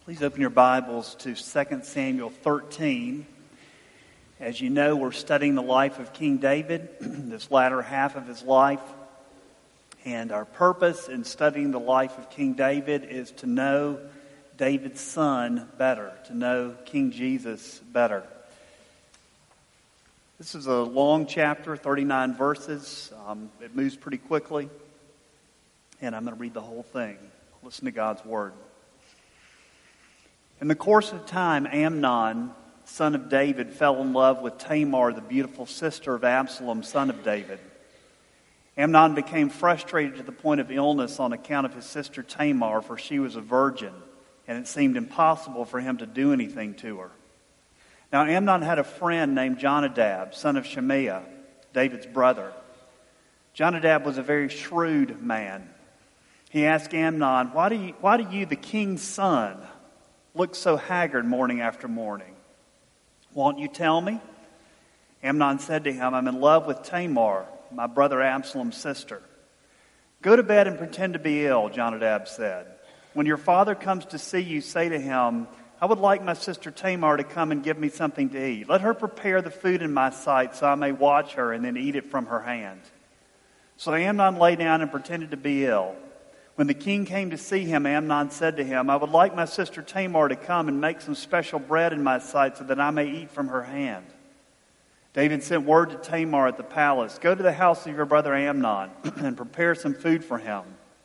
Please open your Bibles to 2 Samuel 13. As you know, we're studying the life of King David, this latter half of his life. And our purpose in studying the life of King David is to know David's son better, to know King Jesus better. This is a long chapter, 39 verses. It moves pretty quickly. And I'm going to read the whole thing. Listen to God's word. In the course of time, Amnon, son of David, fell in love with Tamar, the beautiful sister of Absalom, son of David. Amnon became frustrated to the point of illness on account of his sister Tamar, for she was a virgin, and it seemed impossible for him to do anything to her. Now Amnon had a friend named Jonadab, son of Shemaiah, David's brother. Jonadab was a very shrewd man. He asked Amnon, why do you, the king's son, look so haggard morning after morning? Won't you tell me? Amnon said to him, I'm in love with Tamar, my brother Absalom's sister. Go to bed and pretend to be ill, Jonadab said. When your father comes to see you, say to him, I would like my sister Tamar to come and give me something to eat. Let her prepare the food in my sight so I may watch her and then eat it from her hand. So Amnon lay down and pretended to be ill. When the king came to see him, Amnon said to him, I would like my sister Tamar to come and make some special bread in my sight so that I may eat from her hand. David sent word to Tamar at the palace, go to the house of your brother Amnon and prepare some food for him.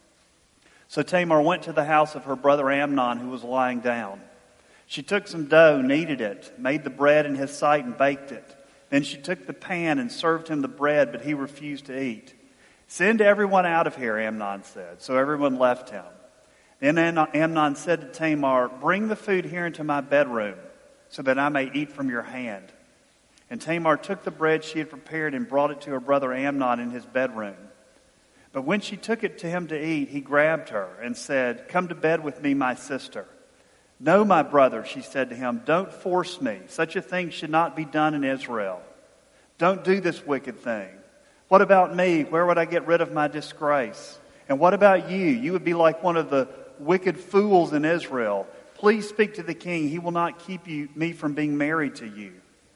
So Tamar went to the house of her brother Amnon, who was lying down. She took some dough, kneaded it, made the bread in his sight and baked it. Then she took the pan and served him the bread, but he refused to eat. Send everyone out of here, Amnon said. So everyone left him. Then Amnon said to Tamar, bring the food here into my bedroom so that I may eat from your hand. And Tamar took the bread she had prepared and brought it to her brother Amnon in his bedroom. But when she took it to him to eat, he grabbed her and said, come to bed with me, my sister. No, my brother, she said to him, don't force me. Such a thing should not be done in Israel. Don't do this wicked thing. What about me? Where would I get rid of my disgrace? And what about you? You would be like one of the wicked fools in Israel. Please speak to the king. He will not keep me from being married to you.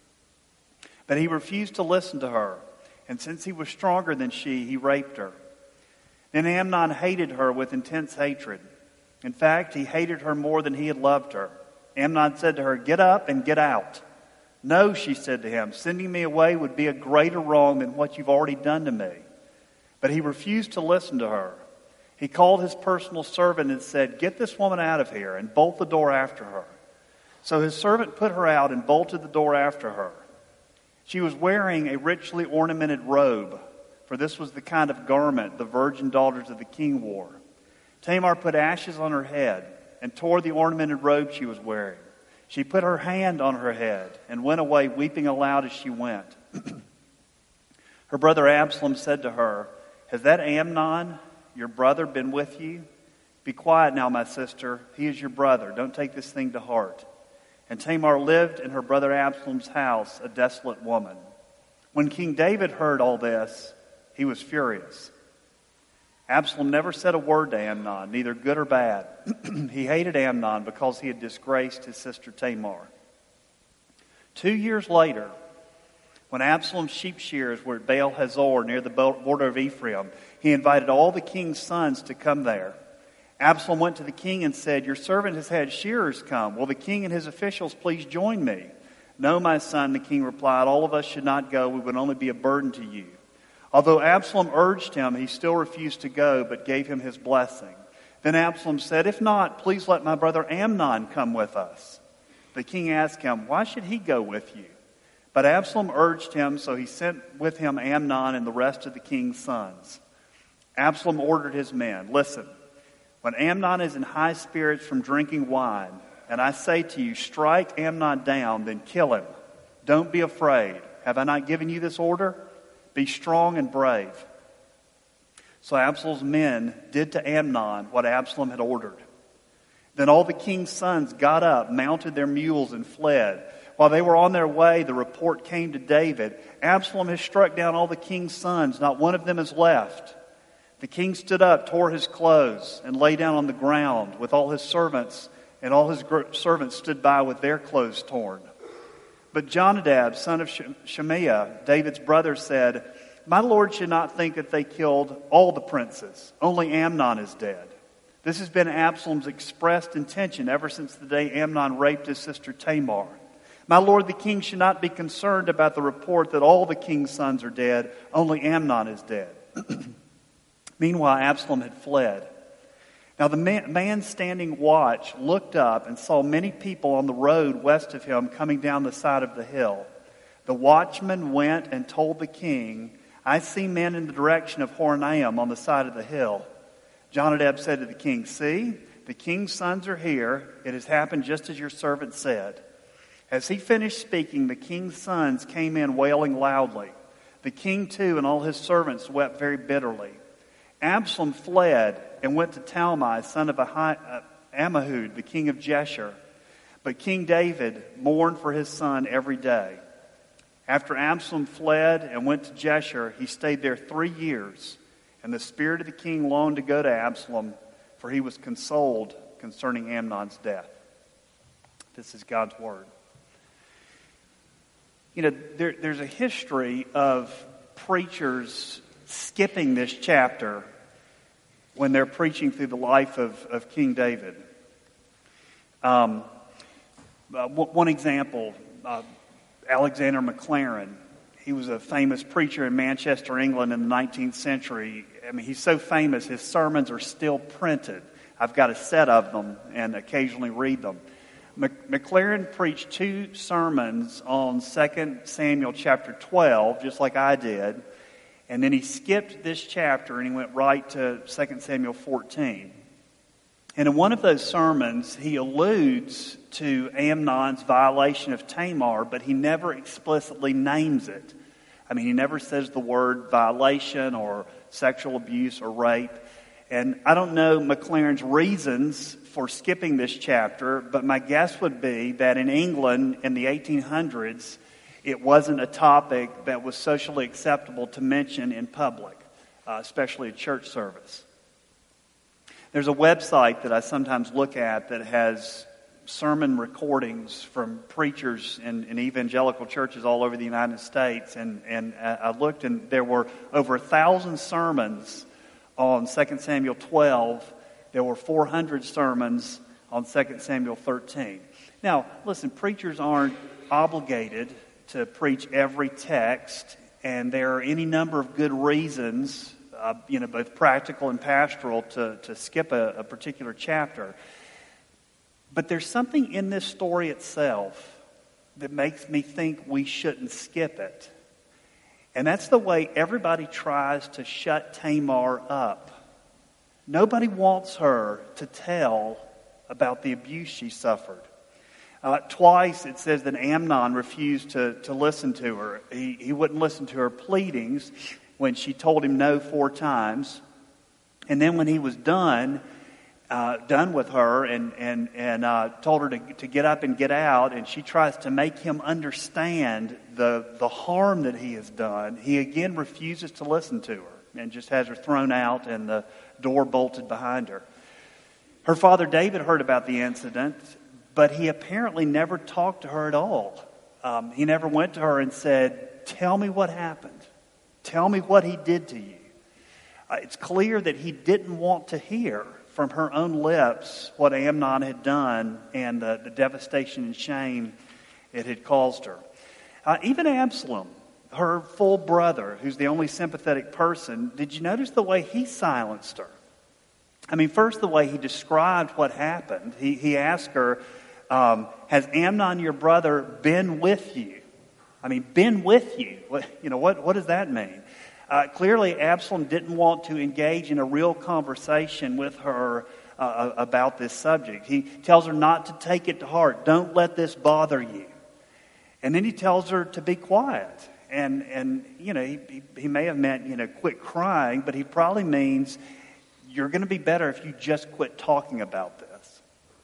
But he refused to listen to her. And since he was stronger than she, he raped her. Then Amnon hated her with intense hatred. In fact, he hated her more than he had loved her. Amnon said to her, get up and get out. No, she said to him, sending me away would be a greater wrong than what you've already done to me. But he refused to listen to her. He called his personal servant and said, get this woman out of here and bolt the door after her. So his servant put her out and bolted the door after her. She was wearing a richly ornamented robe, for this was the kind of garment the virgin daughters of the king wore. Tamar put ashes on her head and tore the ornamented robe she was wearing. She put her hand on her head and went away, weeping aloud as she went. Her brother Absalom said to her, has that Amnon, your brother, been with you? Be quiet now, my sister. He is your brother. Don't take this thing to heart. And Tamar lived in her brother Absalom's house, a desolate woman. When King David heard all this, he was furious. Absalom never said a word to Amnon, neither good or bad. He hated Amnon because he had disgraced his sister Tamar. 2 years later, when Absalom's sheep shearers were at Baal Hazor near the border of Ephraim, he invited all the king's sons to come there. Absalom went to the king and said, your servant has had shearers come. Will the king and his officials please join me? No, my son, the king replied, all of us should not go. We would only be a burden to you. Although Absalom urged him, he still refused to go, but gave him his blessing. Then Absalom said, if not, please let my brother Amnon come with us. The king asked him, why should he go with you? But Absalom urged him, so he sent with him Amnon and the rest of the king's sons. Absalom ordered his men, listen, when Amnon is in high spirits from drinking wine, and I say to you, strike Amnon down, then kill him. Don't be afraid. Have I not given you this order? Be strong and brave. So Absalom's men did to Amnon what Absalom had ordered. Then all the king's sons got up, mounted their mules, and fled. While they were on their way, the report came to David, Absalom has struck down all the king's sons. Not one of them is left. The king stood up, tore his clothes, and lay down on the ground with all his servants and all his servants stood by with their clothes torn. But Jonadab, son of Shemaiah, David's brother, said, "My lord should not think that they killed all the princes. Only Amnon is dead. This has been Absalom's expressed intention ever since the day Amnon raped his sister Tamar. My lord the king should not be concerned about the report that all the king's sons are dead. Only Amnon is dead." Meanwhile, Absalom had fled. Now the man standing watch looked up and saw many people on the road west of him coming down the side of the hill. The watchman went and told the king, "I see men in the direction of Horonaim on the side of the hill." Jonadab said to the king, "See, the king's sons are here. It has happened just as your servant said." As he finished speaking, the king's sons came in wailing loudly. The king too and all his servants wept very bitterly. Absalom fled and went to Talmai, son of Ammihud, the king of Geshur. But King David mourned for his son every day. After Absalom fled and went to Geshur, he stayed there 3 years. And the spirit of the king longed to go to Absalom, for he was consoled concerning Amnon's death. This is God's word. You know, there's a history of preachers skipping this chapter when they're preaching through the life of King David. One example, Alexander Maclaren. He was a famous preacher in Manchester, England in the 19th century. I mean, he's so famous, his sermons are still printed. I've got a set of them and occasionally read them. Maclaren preached 2 sermons on 2 Samuel chapter 12, just like I did. And then he skipped this chapter and he went right to 2 Samuel 14. And in one of those sermons, he alludes to Amnon's violation of Tamar, but he never explicitly names it. I mean, he never says the word violation or sexual abuse or rape. And I don't know Maclaren's reasons for skipping this chapter, but my guess would be that in England in the 1800s, it wasn't a topic that was socially acceptable to mention in public, especially a church service. There's a website that I sometimes look at that has sermon recordings from preachers in evangelical churches all over the United States. And I looked, and there were over 1,000 sermons on 2 Samuel 12. There were 400 sermons on 2 Samuel 13. Now, listen, preachers aren't obligated to preach every text, and there are any number of good reasons, both practical and pastoral, to skip a particular chapter. But there's something in this story itself that makes me think we shouldn't skip it. And that's the way everybody tries to shut Tamar up. Nobody wants her to tell about the abuse she suffered. Twice it says that Amnon refused to listen to her. He wouldn't listen to her pleadings when she told him no 4 times. And then when he was done with her and told her to get up and get out, and she tries to make him understand the harm that he has done, he again refuses to listen to her and just has her thrown out and the door bolted behind her. Her father David heard about the incident, but he apparently never talked to her at all. He never went to her and said, "Tell me what happened. Tell me what he did to you." It's clear that he didn't want to hear from her own lips what Amnon had done and the devastation and shame it had caused her. Even Absalom, her full brother, who's the only sympathetic person, did you notice the way he silenced her? I mean, first the way he described what happened. He asked her, "Has Amnon, your brother, been with you?" I mean, been with you. What does that mean? Clearly, Absalom didn't want to engage in a real conversation with her about this subject. He tells her not to take it to heart. Don't let this bother you. And then he tells her to be quiet. And he may have meant, quit crying, but he probably means you're going to be better if you just quit talking about this.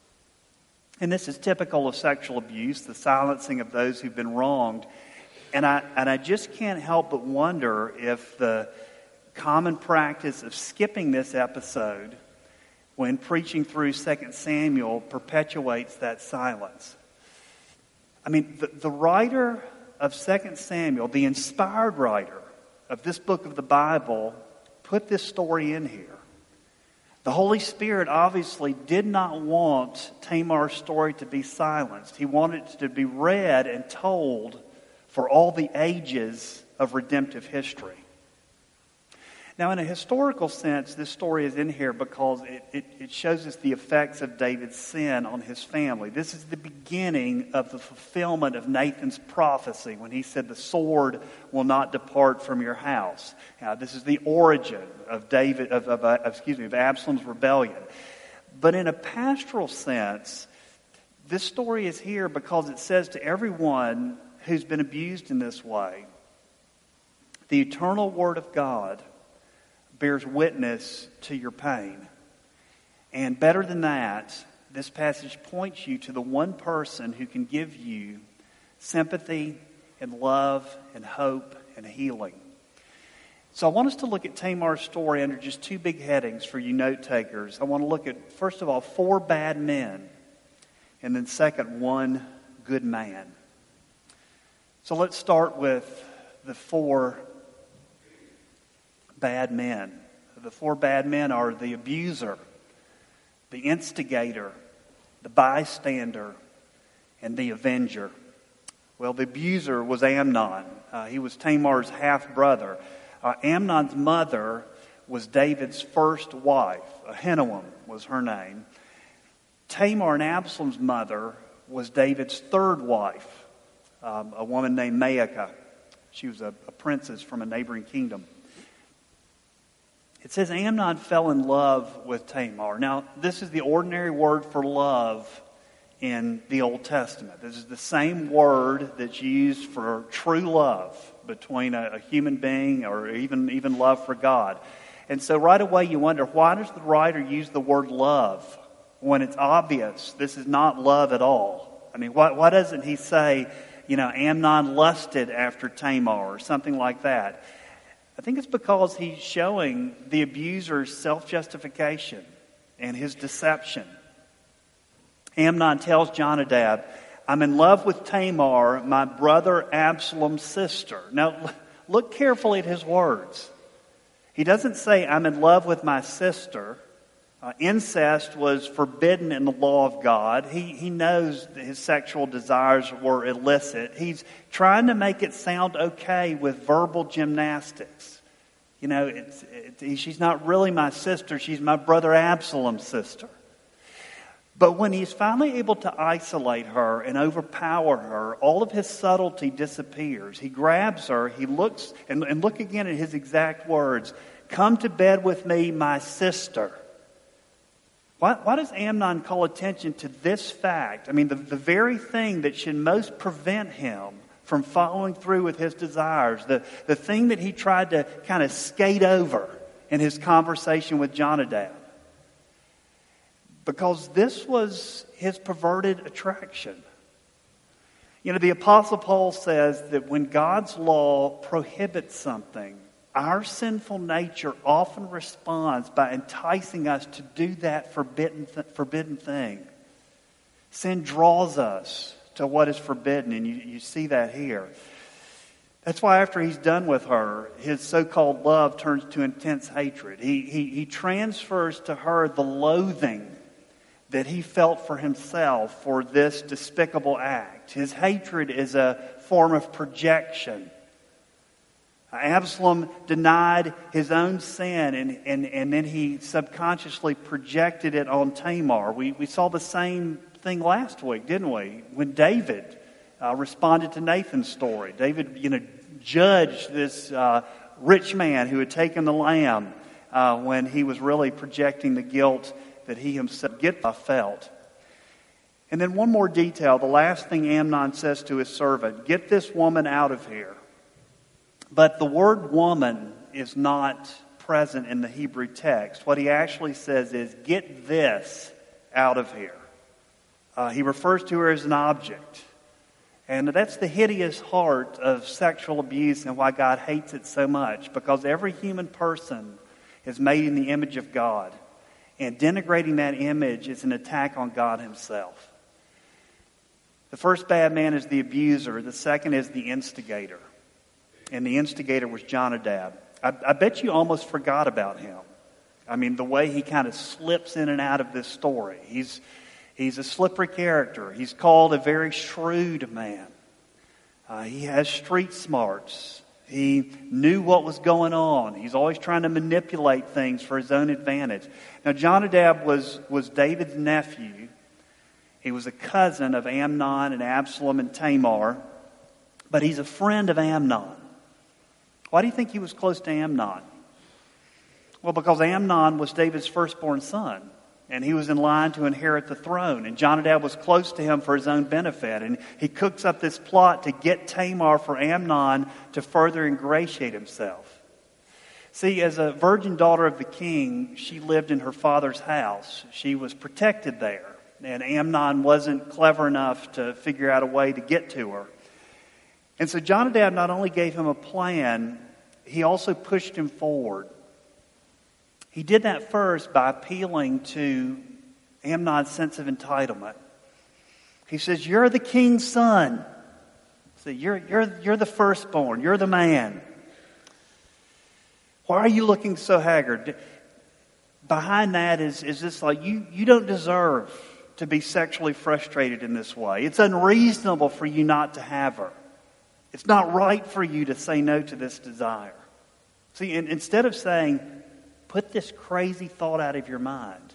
And this is typical of sexual abuse, the silencing of those who've been wronged. And I just can't help but wonder if the common practice of skipping this episode when preaching through 2 Samuel, perpetuates that silence. I mean, the writer of 2 Samuel, the inspired writer of this book of the Bible, put this story in here. The Holy Spirit obviously did not want Tamar's story to be silenced. He wanted it to be read and told for all the ages of redemptive history. Now, in a historical sense, this story is in here because it shows us the effects of David's sin on his family. This is the beginning of the fulfillment of Nathan's prophecy when he said, "The sword will not depart from your house." Now, this is the origin of Absalom's rebellion. But in a pastoral sense, this story is here because it says to everyone who's been abused in this way, the eternal Word of God bears witness to your pain. And better than that, this passage points you to the one person who can give you sympathy and love and hope and healing. So I want us to look at Tamar's story under just two big headings for you note takers. I want to look at, first of all, 4 bad men, and then second, 1 good man. So let's start with the 4 bad men. The 4 bad men are the abuser, the instigator, the bystander, and the avenger. Well, the abuser was Amnon. He was Tamar's half-brother. Amnon's mother was David's first wife. Ahinoam was her name. Tamar and Absalom's mother was David's third wife, a woman named Maacah. She was a princess from a neighboring kingdom. It says Amnon fell in love with Tamar. Now, this is the ordinary word for love in the Old Testament. This is the same word that's used for true love between a human being or even love for God. And so right away you wonder, why does the writer use the word love when it's obvious this is not love at all? I mean, why doesn't he say, Amnon lusted after Tamar or something like that? I think it's because he's showing the abuser's self-justification and his deception. Amnon tells Jonadab, "I'm in love with Tamar, my brother Absalom's sister." Now, look carefully at his words. He doesn't say, "I'm in love with my sister." Incest was forbidden in the law of God. He knows that his sexual desires were illicit. He's trying to make it sound okay with verbal gymnastics. She's not really my sister. She's my brother Absalom's sister. But when he's finally able to isolate her and overpower her, all of his subtlety disappears. He grabs her, he looks, and look again at his exact words, "Come to bed with me, my sister." Why does Amnon call attention to this fact? I mean, the very thing that should most prevent him from following through with his desires, the thing that he tried to kind of skate over in his conversation with Jonadab. Because this was his perverted attraction. The Apostle Paul says that when God's law prohibits something, our sinful nature often responds by enticing us to do that forbidden thing. Sin draws us to what is forbidden, and you see that here. That's why after he's done with her, his so-called love turns to intense hatred. He transfers to her the loathing that he felt for himself for this despicable act. His hatred is a form of projection. Absalom denied his own sin and then he subconsciously projected it on Tamar. We saw the same thing last week, didn't we? When David responded to Nathan's story. David, judged this rich man who had taken the lamb when he was really projecting the guilt that he himself felt. And then one more detail. The last thing Amnon says to his servant, "Get this woman out of here." But the word woman is not present in the Hebrew text. What he actually says is, "Get this out of here." He refers to her as an object. And that's the hideous heart of sexual abuse and why God hates it so much. Because every human person is made in the image of God. And denigrating that image is an attack on God himself. The first bad man is the abuser. The second is the instigator. And the instigator was Jonadab. I bet you almost forgot about him. I mean, the way he kind of slips in and out of this story. He's a slippery character. He's called a very shrewd man. He has street smarts. He knew what was going on. He's always trying to manipulate things for his own advantage. Now, Jonadab was David's nephew. He was a cousin of Amnon and Absalom and Tamar. But he's a friend of Amnon. Why do you think he was close to Amnon? Well, because Amnon was David's firstborn son. And he was in line to inherit the throne. And Jonadab was close to him for his own benefit. And he cooks up this plot to get Tamar for Amnon to further ingratiate himself. See, as a virgin daughter of the king, she lived in her father's house. She was protected there. And Amnon wasn't clever enough to figure out a way to get to her. And so Jonadab not only gave him a plan, he also pushed him forward. He did that first by appealing to Amnon's sense of entitlement. He says, "You're the king's son. So you're the firstborn. You're the man. Why are you looking so haggard?" Behind that is this like, you don't deserve to be sexually frustrated in this way. It's unreasonable for you not to have her. It's not right for you to say no to this desire. See, instead of saying, "Put this crazy thought out of your mind,"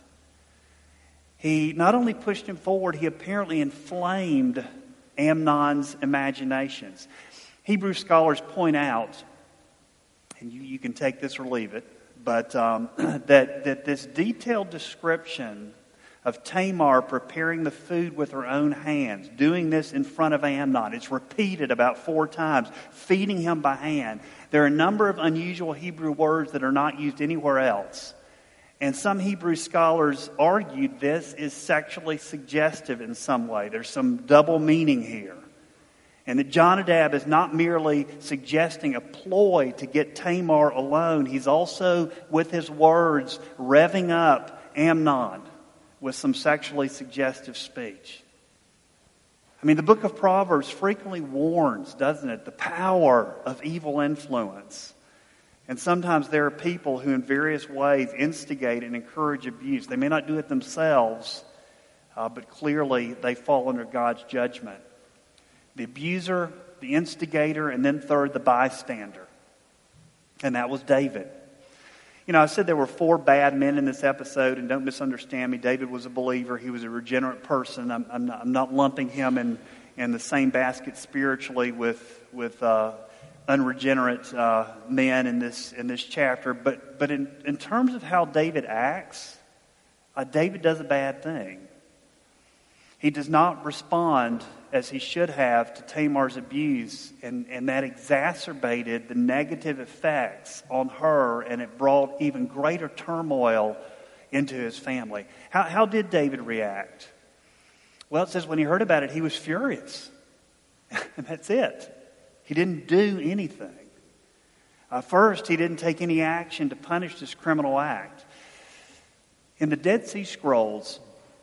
he not only pushed him forward, he apparently inflamed Amnon's imaginations. Hebrew scholars point out, and you can take this or leave it, but that this detailed description of Tamar preparing the food with her own hands, doing this in front of Amnon. It's repeated about 4 times, feeding him by hand. There are a number of unusual Hebrew words that are not used anywhere else. And some Hebrew scholars argued this is sexually suggestive in some way. There's some double meaning here. And that Jonadab is not merely suggesting a ploy to get Tamar alone. He's also, with his words, revving up Amnon with some sexually suggestive speech. I mean, the book of Proverbs frequently warns, doesn't it, the power of evil influence. And sometimes there are people who in various ways instigate and encourage abuse. They may not do it themselves, but clearly they fall under God's judgment. The abuser, the instigator, and then third, the bystander. And that was David. You know, I said there were 4 bad men in this episode, and don't misunderstand me. David was a believer. He was a regenerate person. I'm not lumping him in the same basket spiritually with unregenerate men in this chapter. But in terms of how David acts, David does a bad thing. He does not respond as he should have to Tamar's abuse, and that exacerbated the negative effects on her, and it brought even greater turmoil into his family. How did David react? Well, it says when he heard about it, he was furious. And that's it. He didn't do anything. First, he didn't take any action to punish this criminal act. In the Dead Sea Scrolls,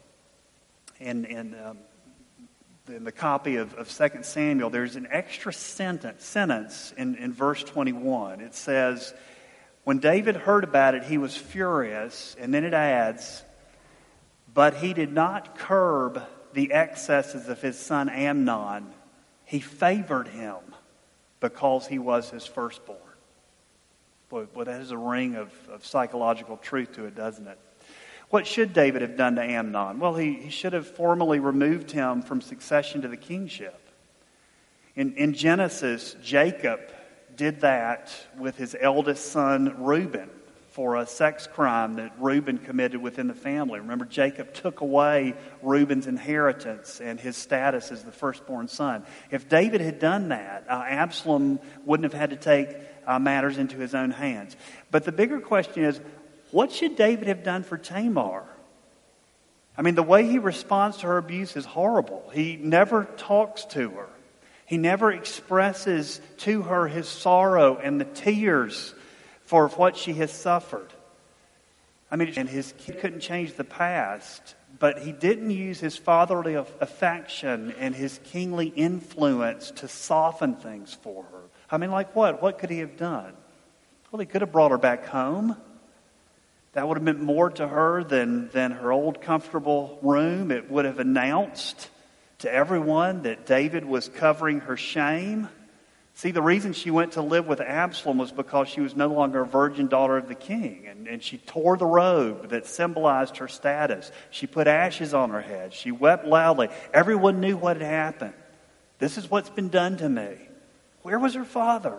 in the copy of 2 Samuel, there's an extra sentence in verse 21. It says, when David heard about it, he was furious. And then it adds, but he did not curb the excesses of his son Amnon. He favored him because he was his firstborn. Boy, that has a ring of psychological truth to it, doesn't it? What should David have done to Amnon? Well, he should have formally removed him from succession to the kingship. In Genesis, Jacob did that with his eldest son Reuben for a sex crime that Reuben committed within the family. Remember, Jacob took away Reuben's inheritance and his status as the firstborn son. If David had done that, Absalom wouldn't have had to take matters into his own hands. But the bigger question is, what should David have done for Tamar? I mean, the way he responds to her abuse is horrible. He never talks to her. He never expresses to her his sorrow and the tears for what she has suffered. I mean, and his kid couldn't change the past, but he didn't use his fatherly affection and his kingly influence to soften things for her. I mean, like what? What could he have done? Well, he could have brought her back home. That would have meant more to her than her old comfortable room. It would have announced to everyone that David was covering her shame. See, the reason she went to live with Absalom was because she was no longer a virgin daughter of the king. And she tore the robe that symbolized her status. She put ashes on her head. She wept loudly. Everyone knew what had happened. This is what's been done to me. Where was her father?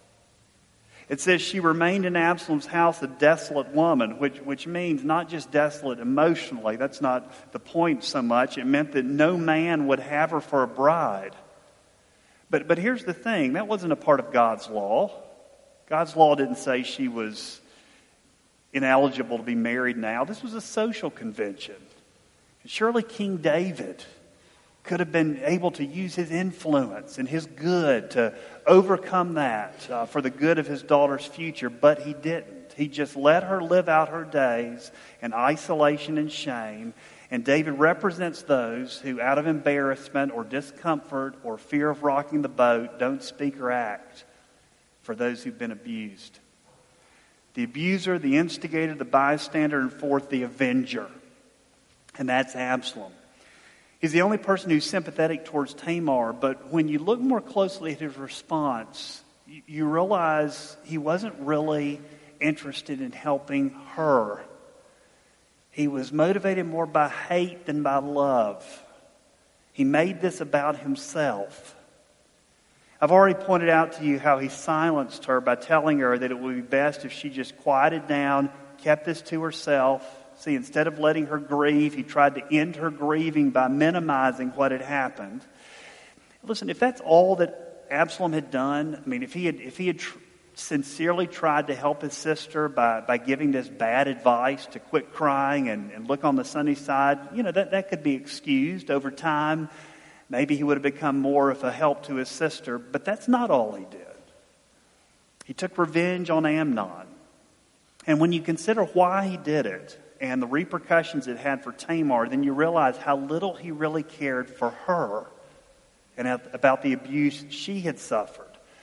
It says she remained in Absalom's house a desolate woman, which means not just desolate emotionally. That's not the point so much. It meant that no man would have her for a bride. But here's the thing. That wasn't a part of God's law. God's law didn't say she was ineligible to be married now. This was a social convention. Surely King David could have been able to use his influence and his good to overcome that for the good of his daughter's future, but he didn't. He just let her live out her days in isolation and shame. And David represents those who, out of embarrassment or discomfort or fear of rocking the boat, don't speak or act for those who've been abused. The abuser, the instigator, the bystander, and fourth, the avenger. And that's Absalom. He's the only person who's sympathetic towards Tamar, but when you look more closely at his response, you realize he wasn't really interested in helping her. He was motivated more by hate than by love. He made this about himself. I've already pointed out to you how he silenced her by telling her that it would be best if she just quieted down, kept this to herself. See, instead of letting her grieve, he tried to end her grieving by minimizing what had happened. Listen, if that's all that Absalom had done, I mean, if he had sincerely tried to help his sister by giving this bad advice to quit crying and look on the sunny side, that could be excused over time. Maybe he would have become more of a help to his sister, but that's not all he did. He took revenge on Amnon. And when you consider why he did it and the repercussions it had for Tamar, then you realize how little he really cared for her and about the abuse she had suffered.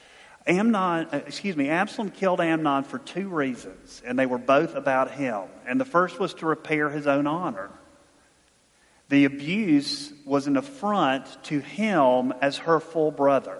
Absalom killed Amnon for two reasons, and they were both about him. And the first was to repair his own honor. The abuse was an affront to him as her full brother.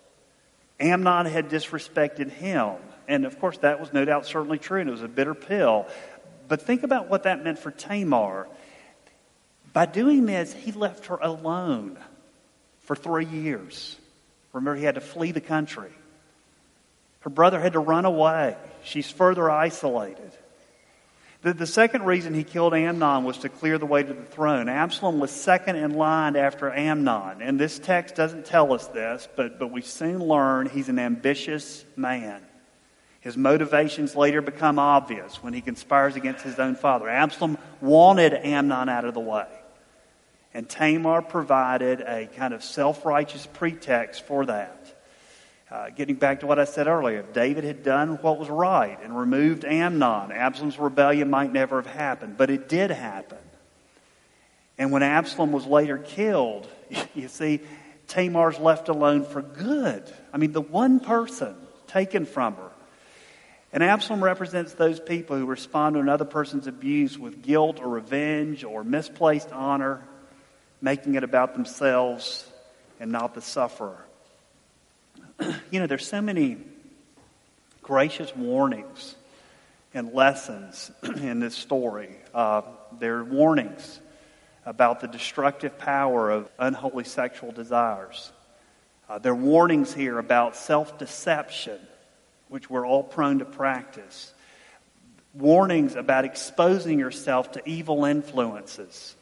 Amnon had disrespected him, and of course that was no doubt certainly true, and it was a bitter pill. But think about what that meant for Tamar. By doing this, he left her alone for 3 years. Remember, he had to flee the country. Her brother had to run away. She's further isolated. The second reason he killed Amnon was to clear the way to the throne. Absalom was second in line after Amnon. And this text doesn't tell us this, but we soon learn he's an ambitious man. His motivations later become obvious when he conspires against his own father. Absalom wanted Amnon out of the way. And Tamar provided a kind of self-righteous pretext for that. Getting back to what I said earlier, if David had done what was right and removed Amnon, Absalom's rebellion might never have happened. But it did happen. And when Absalom was later killed, you see, Tamar's left alone for good. I mean, the one person taken from her. And Absalom represents those people who respond to another person's abuse with guilt or revenge or misplaced honor, making it about themselves and not the sufferer. There's so many gracious warnings and lessons in this story. There are warnings about the destructive power of unholy sexual desires. There are warnings here about self-deception, which we're all prone to practice. Warnings about exposing yourself to evil influences.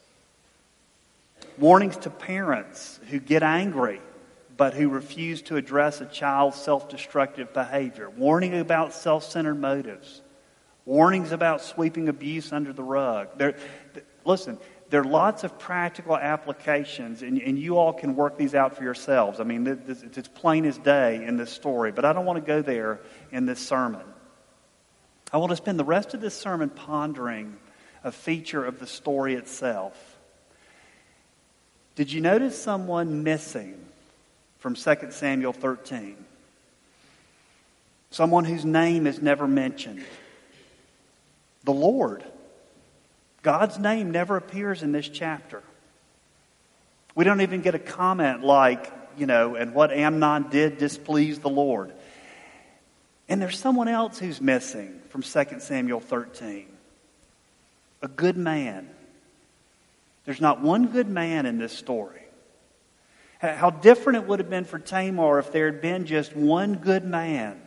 Warnings to parents who get angry but who refuse to address a child's self-destructive behavior. Warning about self-centered motives. Warnings about sweeping abuse under the rug. Listen, there are lots of practical applications, and you all can work these out for yourselves. I mean, it's plain as day in this story, but I don't want to go there in this sermon. I want to spend the rest of this sermon pondering a feature of the story itself. Did you notice someone missing from 2 Samuel 13? Someone whose name is never mentioned. The Lord. God's name never appears in this chapter. We don't even get a comment like, and what Amnon did displeased the Lord. And there's someone else who's missing from 2 Samuel 13. A good man. There's not one good man in this story. How different it would have been for Tamar if there had been just one good man.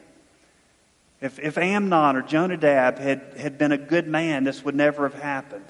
If Amnon or Jonadab had been a good man, this would never have happened.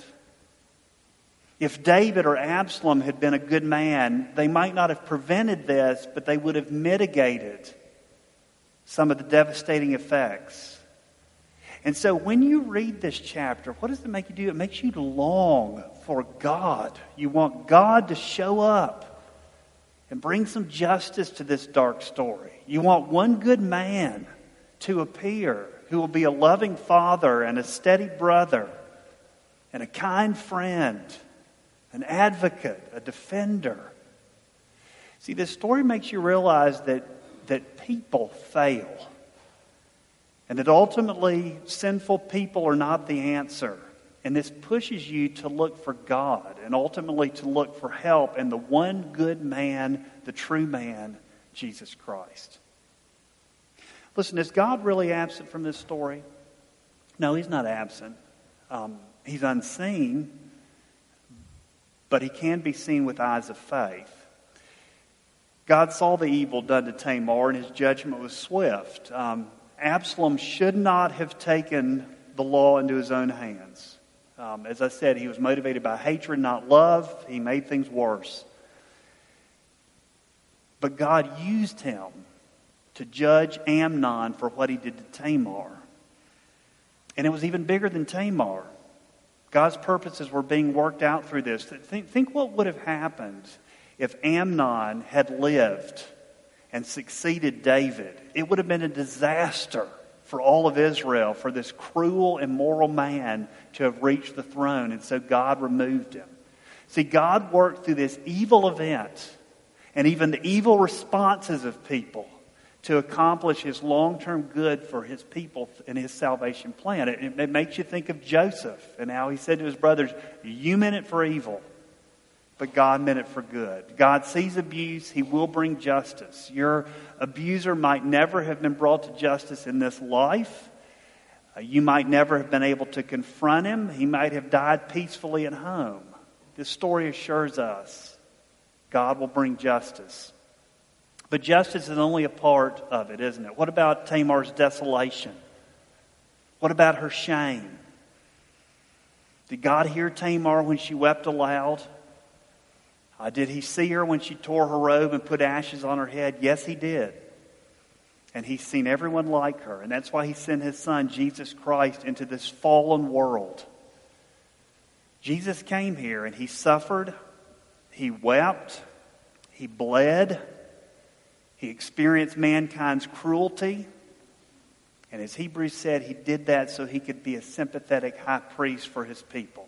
If David or Absalom had been a good man, they might not have prevented this, but they would have mitigated some of the devastating effects. And so when you read this chapter, what does it make you do? It makes you long for God. You want God to show up and bring some justice to this dark story. You want one good man to appear who will be a loving father and a steady brother and a kind friend, an advocate, a defender. See, this story makes you realize that people fail. And that ultimately sinful people are not the answer. And this pushes you to look for God and ultimately to look for help in the one good man, the true man, Jesus Christ. Listen, is God really absent from this story? No, He's not absent. He's unseen, but He can be seen with eyes of faith. God saw the evil done to Tamar, and His judgment was swift. Absalom should not have taken the law into his own hands. As I said, he was motivated by hatred, not love. He made things worse. But God used him to judge Amnon for what he did to Tamar. And it was even bigger than Tamar. God's purposes were being worked out through this. Think what would have happened if Amnon had lived and succeeded David. It would have been a disaster for all of Israel, for this cruel, immoral man to have reached the throne. And so God removed him. See, God worked through this evil event and even the evil responses of people to accomplish His long-term good for His people and His salvation plan. It makes you think of Joseph and how he said to his brothers, "You meant it for evil, but God meant it for good." God sees abuse. He will bring justice. Your abuser might never have been brought to justice in this life. You might never have been able to confront him. He might have died peacefully at home. This story assures us God will bring justice. But justice is only a part of it, isn't it? What about Tamar's desolation? What about her shame? Did God hear Tamar when she wept aloud? Did He see her when she tore her robe and put ashes on her head? Yes, He did. And He's seen everyone like her. And that's why He sent His Son, Jesus Christ, into this fallen world. Jesus came here and He suffered. He wept. He bled. He experienced mankind's cruelty. And as Hebrews said, He did that so He could be a sympathetic high priest for His people.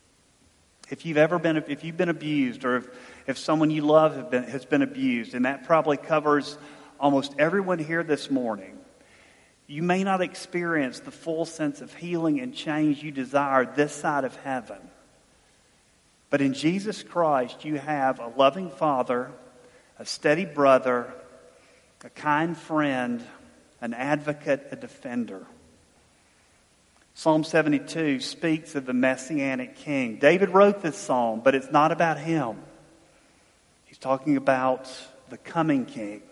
If you've been abused, or if someone you love has been abused, and that probably covers almost everyone here this morning, you may not experience the full sense of healing and change you desire this side of heaven. But in Jesus Christ, you have a loving Father, a steady brother, a kind friend, an advocate, a defender. Psalm 72 speaks of the Messianic King. David wrote this psalm, but it's not about him. He's talking about the coming King.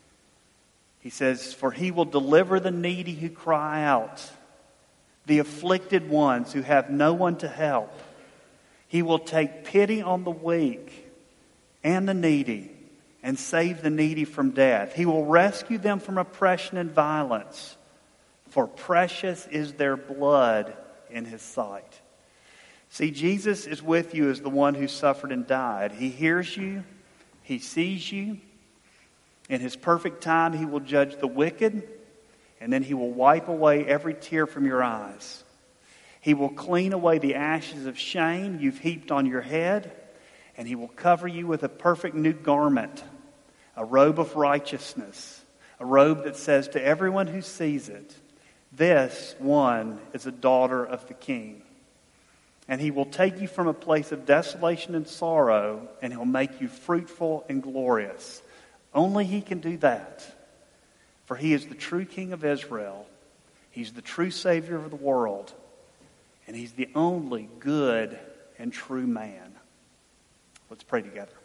He says, "For He will deliver the needy who cry out, the afflicted ones who have no one to help. He will take pity on the weak and the needy and save the needy from death. He will rescue them from oppression and violence. For precious is their blood in His sight." See, Jesus is with you as the one who suffered and died. He hears you. He sees you. In His perfect time, He will judge the wicked and then he will wipe away every tear from your eyes. He will clean away the ashes of shame you've heaped on your head, and he will cover you with a perfect new garment, a robe of righteousness, a robe that says to everyone who sees it, this one is a daughter of the King. And he will take you from a place of desolation and sorrow, and he'll make you fruitful and glorious. Only he can do that. For he is the true King of Israel. He's the true Savior of the world. And he's the only good and true man. Let's pray together.